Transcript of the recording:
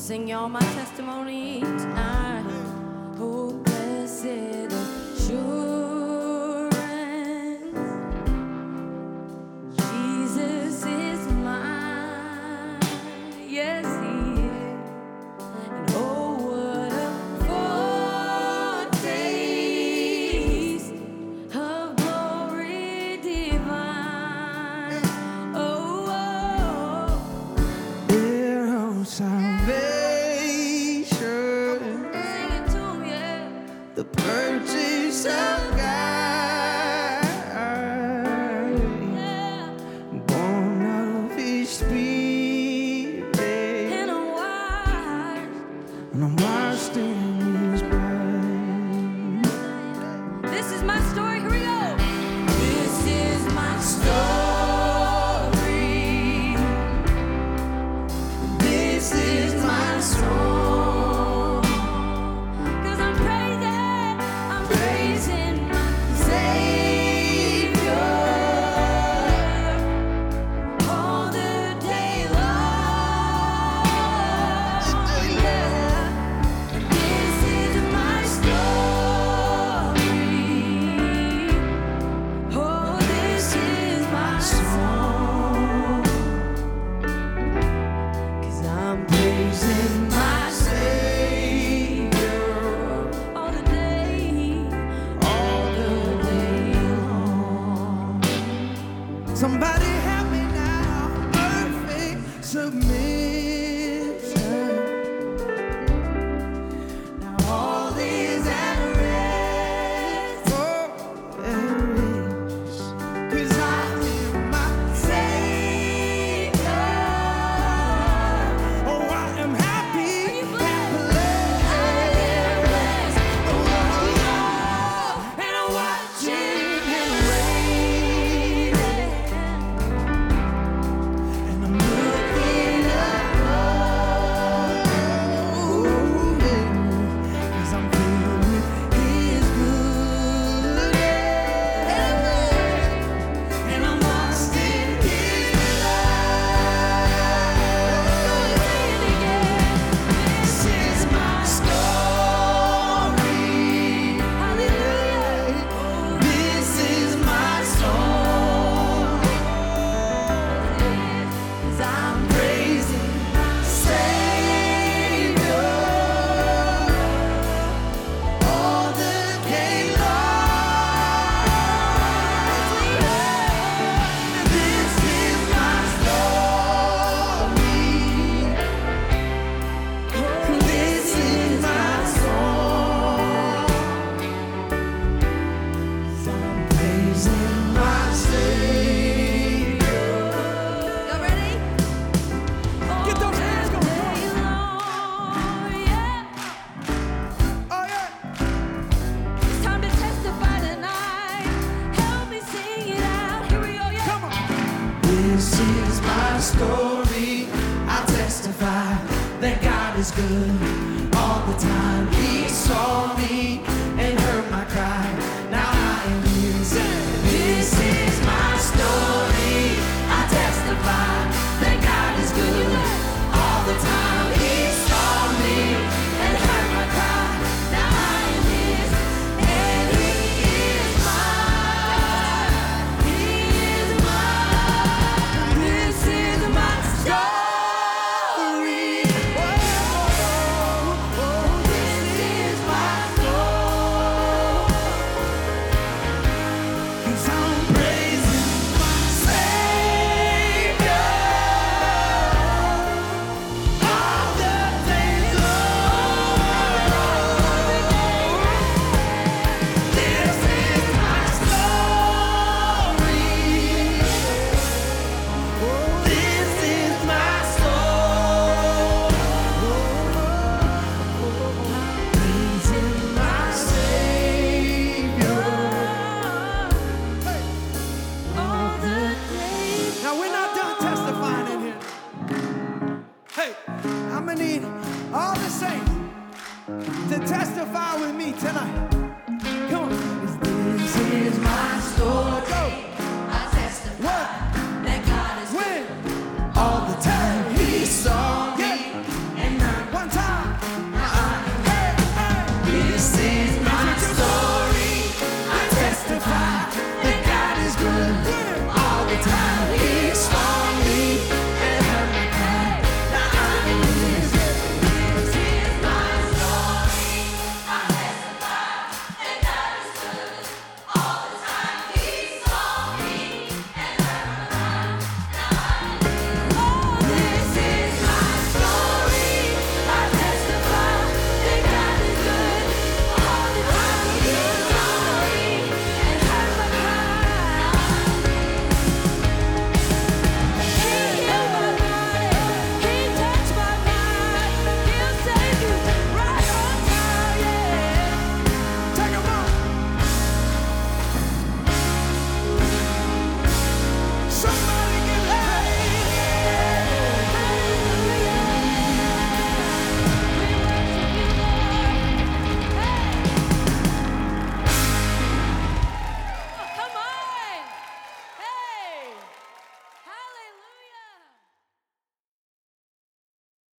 sing y'all my testimony tonight. Oh, blessed assurance, Jesus is mine. Yes, He is. And oh, what a foretaste of glory divine. Oh, salvation, sing it to me, yeah. the purchase of God, Yeah. born of His Spirit, And I'm wise. and I'm washed in His blood. This is my story. Here we go. This is my story. This is my song, 'Cause I'm praising my Savior, all the day long. Yeah. This is my story. Oh, this is my song. 'Cause I'm praising my Savior all the day long. somebody help me now. Perfect submission. Now all is at rest. Cause I am my Savior. Oh, I am happy and blessed. Oh, and I'm watching Him reign. And I'm looking above, 'cause I'm filled with His goodness, and I'm lost in His love. This is my story. Hallelujah. This is my song. 'Cause I'm Praising my Savior all the day long. This is my story. This is my song. I'm praising my Savior. Y'all ready? Get those hands going. All day long, yeah. Oh yeah. It's time to testify tonight. Help me sing it out. Here we go, yeah. Come on. This is my story. I testify that God is good all the time. He saw me and heard my cry. Now I am His. This is my story. I testify that God is good all the time. He saw me and heard my cry. Now I am His, and He is mine. He is mine. This is my story. This is my story. 'Cause I'm praising my Savior all the day long. This is my story. This is my song. Praising my Savior. All the days. Now we're not done testifying in here. Hey, I'm gonna need all the saints to testify with me tonight.